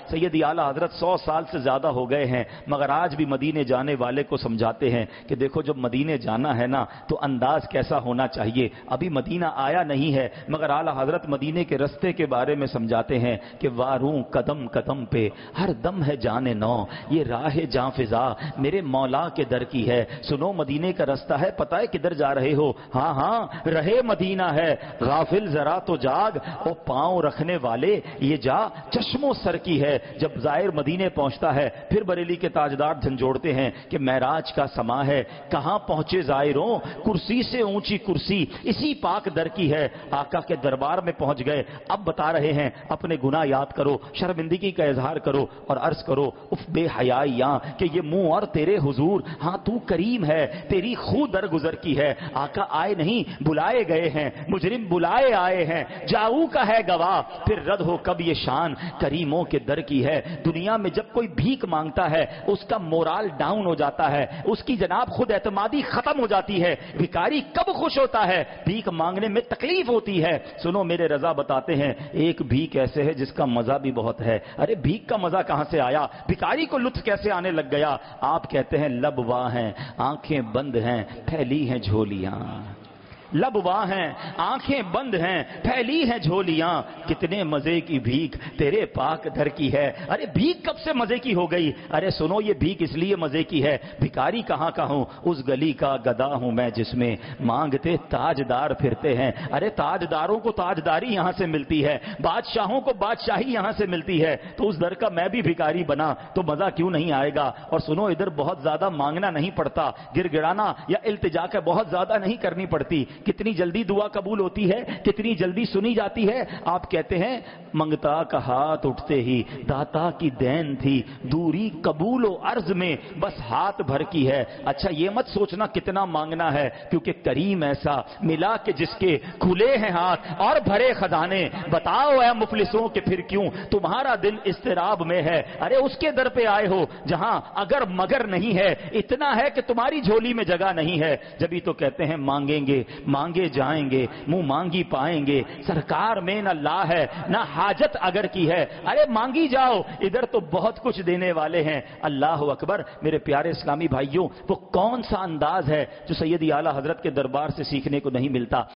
سیدی اعلیٰ حضرت 100 سال سے زیادہ ہو گئے ہیں، مگر آج بھی مدینے جانے والے کو سمجھاتے ہیں کہ دیکھو جب مدینے جانا ہے نا تو انداز کیسا ہونا چاہیے. ابھی مدینہ آیا نہیں ہے مگر اعلیٰ حضرت مدینے کے رستے کے بارے میں سمجھاتے ہیں کہ واروں قدم قدم پہ ہر دم ہے جان نو، یہ راہ جاں فضا میرے مولا کے در کی ہے. سنو مدینے کا رستہ ہے، پتہ ہے کدھر جا رہے ہو؟ ہاں ہاں رہے مدینہ ہے. غافل ذرا تو جاگ، او پاؤں رکھنے والے یہ جا چشم و سر کی ہے. جب زائر مدینے پہنچتا ہے پھر بریلی کے تاجدار جھنجھوڑتے ہیں کہ معراج کا سما ہے. کہاں پہنچے زائروں، کرسی سے اونچی کرسی اسی پاک در کی ہے. آقا کے دربار میں پہنچ گئے. اب بتا رہے ہیں اپنے گناہ یاد کرو، شرمندگی کا اظہار کرو اور عرض کرو اف بے حیائیاں کہ یہ منہ اور تیرے حضور، ہاں تو کریم ہے، تیری خو در گزر کی ہے. آقا آئے نہیں بلائے گئے ہیں، مجرم بلائے آئے ہیں، جاؤ کا ہے گواہ پھر رد ہو کب یہ شان کریموں کے در کی ہے. دنیا میں جب کوئی بھیک مانگتا ہے اس کا مورال ڈاؤن ہو جاتا ہے، اس کی جناب خود اعتمادی ختم ہو جاتی ہے. بھکاری کب خوش ہوتا ہے؟ بھیک مانگنے میں تکلیف ہوتی ہے. سنو میرے رضا بتاتے ہیں ایک بھیک ایسے ہے جس کا مزہ بھی بہت ہے. ارے بھیک کا مزہ کہاں سے آیا؟ بھکاری کو لطف کیسے آنے لگ گیا؟ آپ کہتے ہیں لب واہ ہیں آنکھیں بند ہیں پھیلی ہیں جھولیاں. لب واہ ہیں آنکھیں بند ہیں پھیلی ہیں جھولیاں، کتنے مزے کی بھیک تیرے پاک در کی ہے. ارے بھیک کب سے مزے کی ہو گئی؟ ارے سنو یہ بھیک اس لیے مزے کی ہے، بھکاری کہاں کا ہوں، اس گلی کا گدا ہوں میں جس میں مانگتے تاجدار پھرتے ہیں. ارے تاجداروں کو تاجداری یہاں سے ملتی ہے، بادشاہوں کو بادشاہی یہاں سے ملتی ہے، تو اس در کا میں بھی بھکاری بنا تو مزہ کیوں نہیں آئے گا؟ اور سنو ادھر بہت زیادہ مانگنا نہیں پڑتا، گر گڑانا یا التجا کا بہت زیادہ نہیں کرنی پڑتی. کتنی جلدی دعا قبول ہوتی ہے، کتنی جلدی سنی جاتی ہے. آپ کہتے ہیں منگتا کا ہاتھ اٹھتے ہی داتا کی دین تھی، دوری قبول و عرض میں بس ہاتھ بھر کی ہے. اچھا یہ مت سوچنا کتنا مانگنا ہے، کیونکہ کریم ایسا ملا کہ جس کے کھلے ہیں ہاتھ اور بھرے خزانے. بتاؤ اے مفلسوں کہ پھر کیوں تمہارا دل اضطراب میں ہے؟ ارے اس کے در پہ آئے ہو جہاں اگر مگر نہیں ہے، اتنا ہے کہ تمہاری جھولی میں جگہ نہیں ہے. جبھی تو کہتے ہیں مانگیں گے مانگے جائیں گے، منہ مانگی پائیں گے، سرکار میں نہ لا ہے نہ حاجت اگر کی ہے. ارے مانگی جاؤ، ادھر تو بہت کچھ دینے والے ہیں. اللہ اکبر. میرے پیارے اسلامی بھائیوں، وہ کون سا انداز ہے جو سیدی اعلیٰ حضرت کے دربار سے سیکھنے کو نہیں ملتا؟